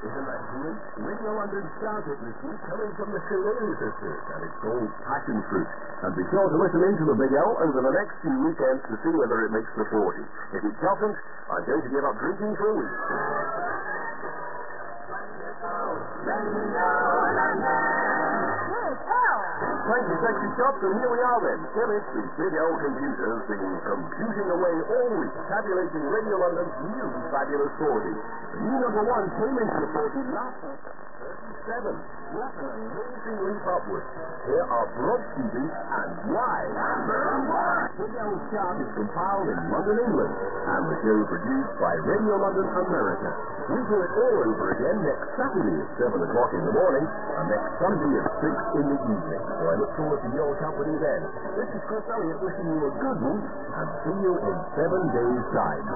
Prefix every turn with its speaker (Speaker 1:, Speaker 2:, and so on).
Speaker 1: Isn't that great? Radio London started this week coming from the Shillelagh Sisters, and it's called Passion Fruit. And be sure to listen into the Big L over the next few weekends to see whether it makes the 40. If it doesn't, I'm going to give up drinking for a week. Thank you, Sexy Shops, and here we are then. Chemist, the Big L computer, has been computing away all week, tabulating Radio London's new fabulous 40. The new number one came into the 40 last week at 37. What an amazing leap upwards. Here are Brodsky Beat and why. Big L chart is compiled in London, England, and the show produced by Radio London America. We do it all over again next Saturday at 7 o'clock in the morning, and next Sunday at 6 in the evening. So I look forward to your company then. This is Chris Elliott wishing you a good week, and see you in 7 days' time.